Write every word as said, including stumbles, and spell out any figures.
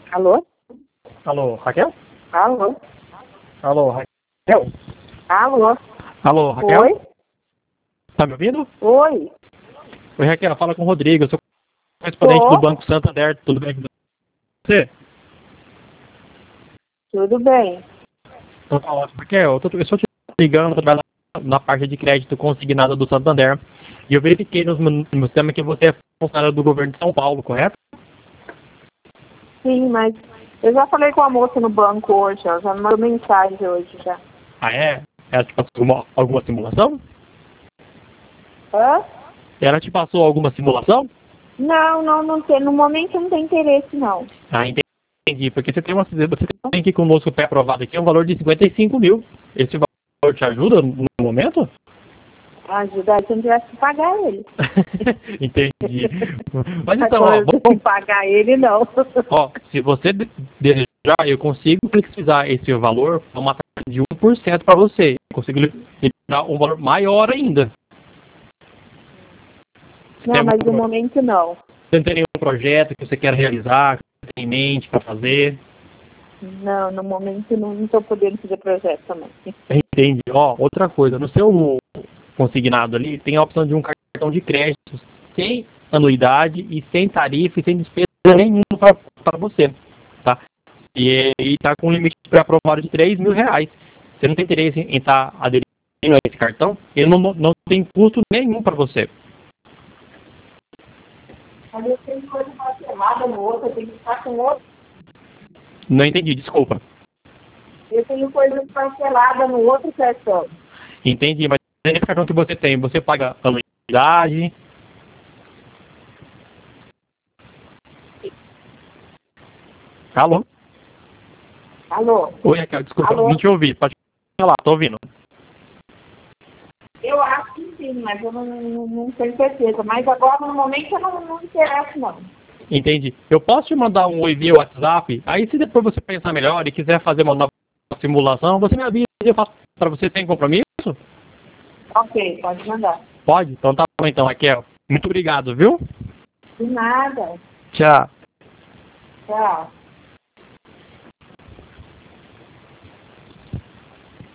Alô? Alô, Raquel? Alô? Alô, Raquel? Alô? Alô, Raquel? Oi? Tá me ouvindo? Oi? Oi, Raquel, fala com o Rodrigo, eu sou correspondente do Tô? Banco Santander, tudo bem com você? Tudo bem. Então tá ótimo. Raquel, eu, tô, eu estou te ligando para trabalhar na parte de crédito consignado do Santander, e eu verifiquei no meu no meu sistema que você é funcionário do governo de São Paulo, correto? Sim, mas eu já falei com a moça no banco hoje, ó. Já me mandou mensagem hoje já. Ah, é? Ela te passou alguma, alguma simulação? Hã? Ela te passou alguma simulação? Não, não, não tem. No momento não tem interesse, não. Ah, entendi, porque você tem uma você tem aqui conosco pré-aprovado aqui um valor de cinquenta e cinco mil. Esse valor te ajuda no momento? Ajudar se eu não tivesse que pagar ele. Entendi. Mas então, Agora ó, eu tenho que vamos, pagar ele, não. ó, se você de- desejar, eu consigo flexibilizar esse valor a uma taxa de um por cento para você. Eu consigo lhe lhe dar um valor maior ainda. Você tem, Não, mas no algum, momento não. você não tem nenhum projeto que você quer realizar, que você tem em mente para fazer? Não, no momento não estou podendo fazer projeto também. Entendi. Ó, outra coisa, no seu consignado ali, tem a opção de um cartão de crédito sem anuidade e sem tarifa e sem despesa nenhuma para você, tá? E está com um limite pré-aprovado de três mil reais. Você não tem interesse em estar aderindo a esse cartão? Ele não, não tem custo nenhum para você. Mas eu tenho coisa parcelada no outro, eu tenho que estar com outro. Não entendi, desculpa. Eu tenho coisa parcelada no outro cartão. Entendi, mas esse cartão que você tem, você paga anuidade? Alô? Alô? Oi, Raquel, desculpa, Alô? não te ouvi. Pode falar, tô ouvindo. Eu acho que sim, mas eu não, não, não tenho certeza. Mas agora, no momento, eu não, não interessa, não. Entendi. Eu posso te mandar um oi via WhatsApp? Aí se depois você pensar melhor e quiser fazer uma nova simulação, você me avisa e eu faço para você sem compromisso? Ok, pode mandar. Pode? Então tá bom então, Raquel. Muito obrigado, viu? De nada. Tchau. Tchau.